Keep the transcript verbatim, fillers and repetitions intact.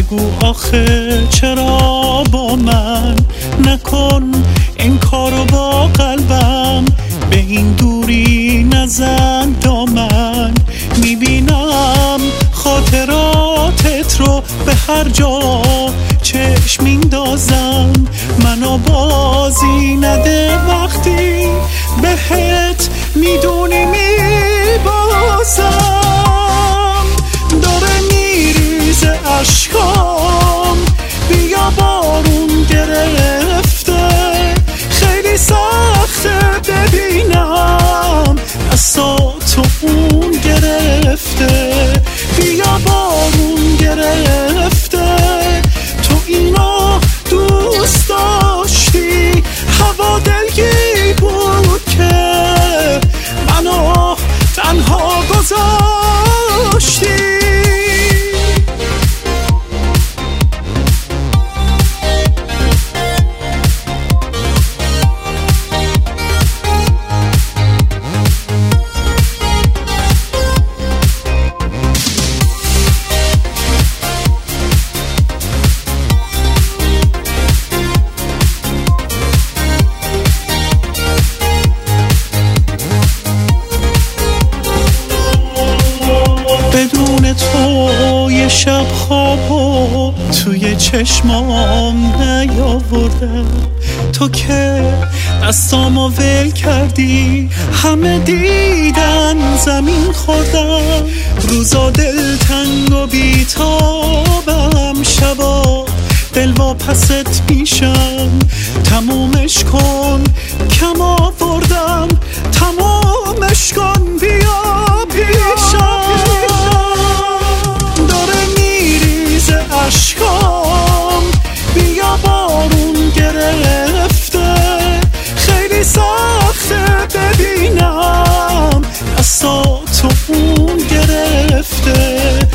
بگو آخه چرا با من نکن این کارو با قلبم، به این دوری نزن دامن. میبینم خاطراتت رو به هر جا چشم میندازم، منو بازی نده وقتی بهت میدونی میبازم. داره میریزه اشکام، بیا بارون گرفته، خیلی سخته ببینم دستاتو اون گرفته. بیا بارون گرفته، تو اینو دوست داشتی، هوا دلگی بود که منو تنها گذاشتی. بدون تو یه شب خوابو توی چشمام نیاوردم، تو که دستامو ول کردی همه دیدن زمین خوردم. روزا دلتنگ و بیتابم، شبا دل واپست میشم. تمومش کن کم آوردم، تمومش کن بیا پیشم. داره میریزه اشکام، بیا بارون گرفته، خیلی سخته ببینم دستاتو اون گرفته.